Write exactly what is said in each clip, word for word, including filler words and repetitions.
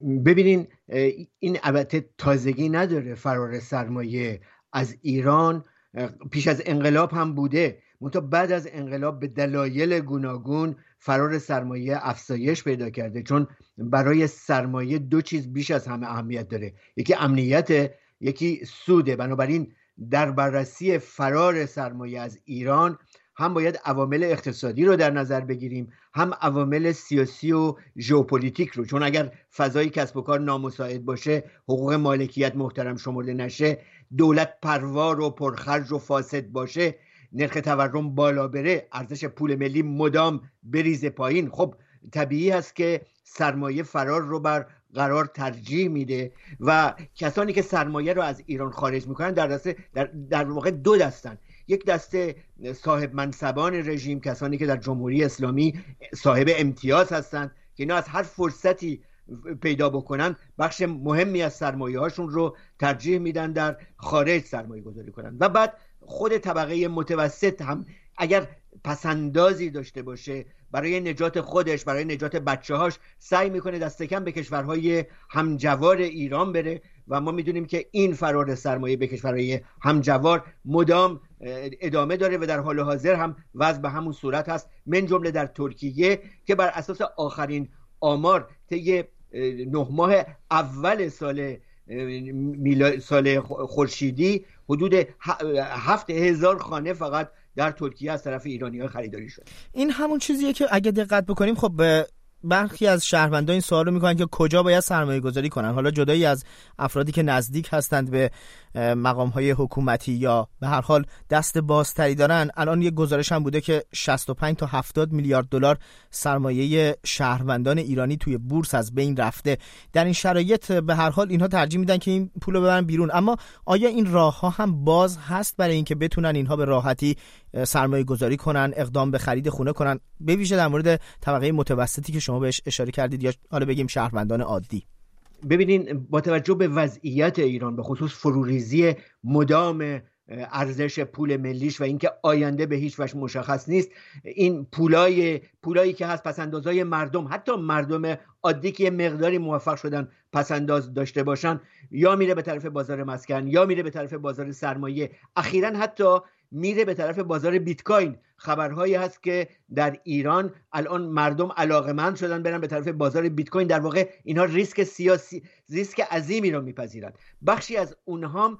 ببینین این البته تازگی نداره، فرار سرمایه از ایران پیش از انقلاب هم بوده، منتها بعد از انقلاب به دلایل گوناگون فرار سرمایه افزایش پیدا کرده، چون برای سرمایه دو چیز بیش از همه اهمیت داره، یکی امنیت، یکی سوده. بنابراین در بررسی فرار سرمایه از ایران هم باید عوامل اقتصادی رو در نظر بگیریم، هم عوامل سیاسی و ژئوپلیتیک رو، چون اگر فضای کسب و کار نامساعد باشه، حقوق مالکیت محترم شمرده نشه، دولت پروار و پرخرج و فاسد باشه، نرخ تورم بالا بره، ارزش پول ملی مدام بریزه پایین، خب طبیعی هست که سرمایه فرار رو بر قرار ترجیح میده و کسانی که سرمایه رو از ایران خارج میکنن در دسته در, در واقع دو دستن. یک دسته صاحب منصبان رژیم، کسانی که در جمهوری اسلامی صاحب امتیاز هستند که اینا از هر فرصتی پیدا بکنن بخش مهمی از سرمایه هاشون رو ترجیح میدن در خارج سرمایه گذاری کنن. و بعد خود طبقه متوسط هم اگر پسندازی داشته باشه برای نجات خودش، برای نجات بچه هاش، سعی میکنه دست کم به کشورهای همجوار ایران بره و ما میدونیم که این فرار سرمایه به کشورهای همجوار مدام ادامه داره و در حال حاضر هم وضع به همون صورت هست، من جمله در ترکیه که بر اساس آخرین آمار طی نه ماه اول سال سال خورشیدی حدود هفت هزار خانه فقط در ترکیه از طرف ایرانی‌ها خریداری شد. این همون چیزیه که اگه دقت بکنیم خب به برخی از شهروندان این سوال رو میکنن که کجا باید سرمایه گذاری کنن، حالا جدایی از افرادی که نزدیک هستند به مقام‌های حکومتی یا به هر حال دست بازتری دارن. الان یه گزارش هم بوده که شصت و پنج تا هفتاد میلیارد دلار سرمایه شهروندان ایرانی توی بورس از بین رفته. در این شرایط به هر حال اینها ترجیح میدن که این پولو ببرن بیرون، اما آیا این راه‌ها هم باز هست برای اینکه بتونن اینها به راحتی سرمایه گذاری کنن، اقدام به خرید خونه کنن، به ویژه در مورد طبقه متوسطی که شما بهش اشاره کردید یا حالا بگیم شهروندان عادی؟ ببینین با توجه به وضعیت ایران، به خصوص فروریزی مدام ارزش پول ملیش و اینکه آینده به هیچ وجه مشخص نیست، این پولای پولایی که هست، پسندازهای مردم، حتی مردم عادی که یه مقداری موفق شدن پسنداز داشته باشن، یا میره به طرف بازار مسکن یا میره به طرف بازار سرمایه، اخیراً حتی میره به طرف بازار بیت کوین. خبرهایی هست که در ایران الان مردم علاقمند شدن برن به طرف بازار بیت کوین. در واقع اینها ریسک سیاسی، ریسک عظیمی رو میپذیرند. بخشی از اونها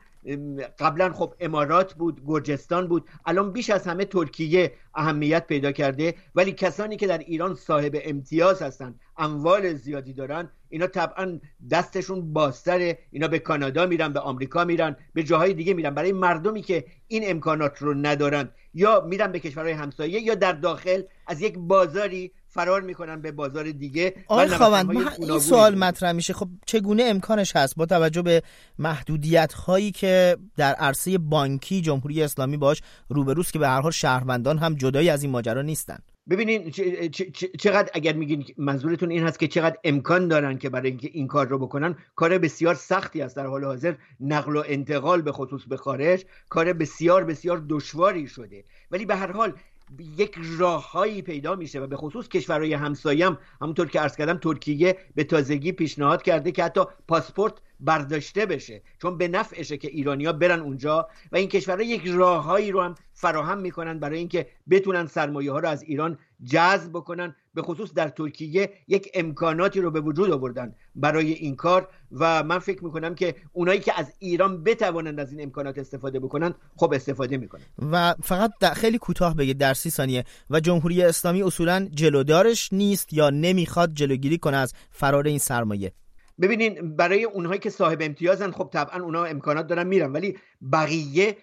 قبلا خب امارات بود، گرجستان بود، الان بیش از همه ترکیه اهمیت پیدا کرده، ولی کسانی که در ایران صاحب امتیاز هستند، اموال زیادی دارن، اینا طبعا دستشون بازتره، اینا به کانادا میرن، به آمریکا میرن، به جاهای دیگه میرن. برای مردمی که این امکانات رو ندارن یا میرن به کشورهای همسایه یا در داخل از یک بازاری فرار میکنن به بازار دیگه. آقای خاوند، این سوال مطرح میشه، خب چگونه امکانش هست با توجه به محدودیت هایی که در عرصه بانکی جمهوری اسلامی باش روبروست که به هر حال شهروندان هم جدایی از این ماجرا نیستن؟ ببینین چقدر، اگر میگین منظورتون این هست که چقدر امکان دارن که برای اینکه این کار رو بکنن، کار بسیار سختی است. در حال حاضر نقل و انتقال به خصوص به خارج کار بسیار بسیار دشواری شده، ولی به هر حال یک راههایی پیدا میشه و به خصوص کشورهای همسایه هم همونطور که عرض کردم ترکیه به تازگی پیشنهاد کرده که حتی پاسپورت برداشته بشه، چون به نفعشه که ایرانی‌ها برن اونجا و این کشورها یک راههایی رو هم فراهم میکنن برای اینکه بتونن سرمایه ها رو از ایران جذب بکنن. به خصوص در ترکیه یک امکاناتی رو به وجود آوردن برای این کار و من فکر میکنم که اونایی که از ایران بتوانند از این امکانات استفاده بکنن خب استفاده میکنن. و فقط خیلی کوتاه بگید در سی ثانیه، و جمهوری اسلامی اصولا جلودارش نیست یا نمیخواد جلوگیری کنه از فرار این سرمایه؟ ببینین برای اونهایی که صاحب امتیازن خب طبعا اونها امکانات دارن میرن، ولی بقیه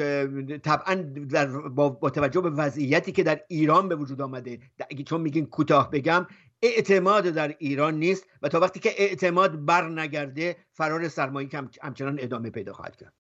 طبعا در با, با توجه به وضعیتی که در ایران به وجود آمده، چون میگین کوتاه بگم، اعتماد در ایران نیست و تا وقتی که اعتماد بر نگرده فرار سرمایه همچنان ادامه پیدا خواهد کرد.